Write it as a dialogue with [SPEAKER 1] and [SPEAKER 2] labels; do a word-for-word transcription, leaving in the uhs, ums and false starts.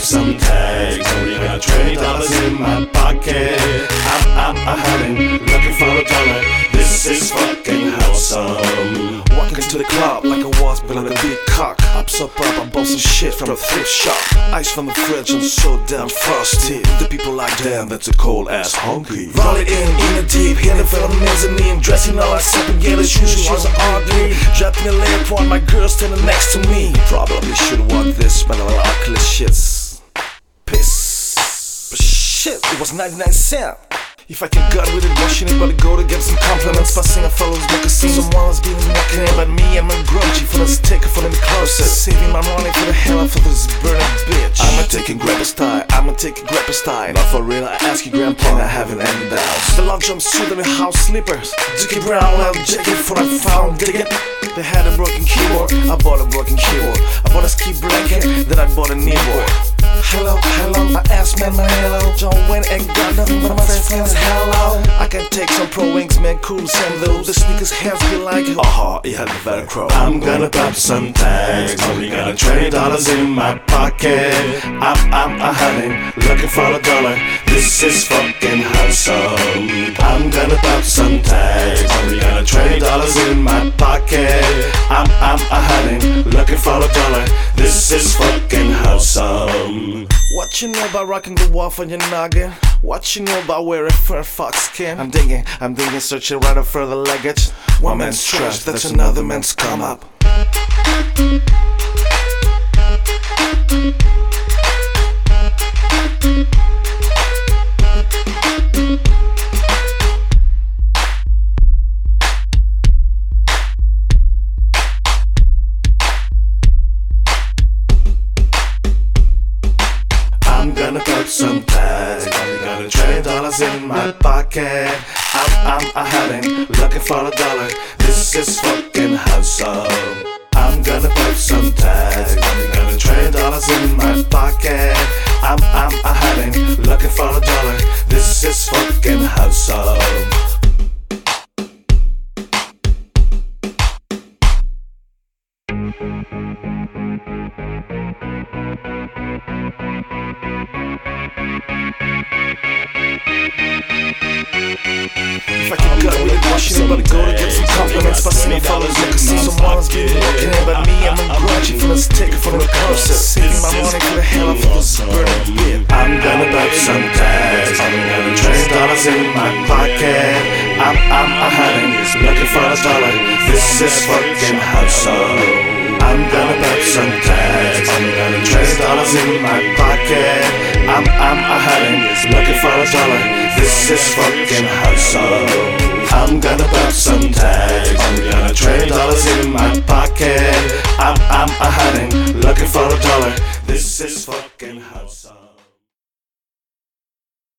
[SPEAKER 1] some tags. Only got twenty dollars in my pocket. I'm, I'm a hunting, looking for a dollar. This is fucking wholesome.
[SPEAKER 2] Walking to the club like I was building a big cock. Up so up, I bought some shit from a thrift shop. Ice from the fridge and so damn frosty. The people like, damn, that's a cold ass honky. Roll it in, in the deep, hitting for the mezzanine. Dressing all like seven yellow shoes, she was an R three. Dropping the lamp on my girl standing next to me. Probably should've want this, but a lot of ugly shits. Piss. But shit, it was ninety-nine cents. If I can gut with it, why should anybody go to get some compliments? Passing a fellow's book, see someone else being walking in, but me and my grungy for this ticket for them closer. Saving my money for the hell out for this burning bitch. I'ma take a grandpa's tie, I'ma take a grandpa's tie. Not for real, I ask you grandpa, and I haven't any doubts. The long jumpsuit and the house slippers, Dickie Brown leather jacket for I found digging. They had a broken keyboard, I bought a broken keyboard. I bought a ski blanket, then I bought a kneeboard. Hello, hello, I asked man my hello. John went and got nothing but my friends hello. I can take some pro wings, man, cool send those. The sneakers hands be like, aha, it had the Velcro.
[SPEAKER 1] I'm gonna pop some tags. Only got twenty dollars in my pocket. I'm, I'm a hunting, looking for a dollar. This is fucking wholesome. I'm gonna pop some tags. Only got twenty dollars in my pocket. I'm, I'm a hunting, looking for a dollar. This is fucking wholesome.
[SPEAKER 2] What you know about rocking the wolf on your noggin? What you know about wearing fur fox skin? I'm digging, I'm digging, searching right up for the luggage. One man's trash, that's another man's come up.
[SPEAKER 1] I'm gonna pop some tags. Only got twenty dollars in my pocket. I'm, I'm a hunting, looking for a dollar. This is fucking wholesome. I'm gonna pop some tags. Only got twenty dollars in my pocket. I'm, I'm a hunting, looking for a dollar. This is fucking wholesome.
[SPEAKER 2] If I can gut with it, why should anybody go to get some compliments? Passing a fellow's book, see someone else being walking in, but me, I'm a grungy for this ticket for the closer. Saving my money for the hell out for this burning bitch.
[SPEAKER 1] I'm gonna pop some tags. I'm gonna twenty dollars in my pocket. I'm, I'm a hunting, looking for a dollar. This is fucking wholesome. I'm gonna pop some tags. I'm gonna twenty dollars in my pocket. I'm, I'm a hunting, looking for a dollar. This is fucking wholesome. I'm gonna pop some tags. I'm gonna twenty dollars in my pocket. I'm, I'm a hunting, looking for a dollar. This is fucking wholesome.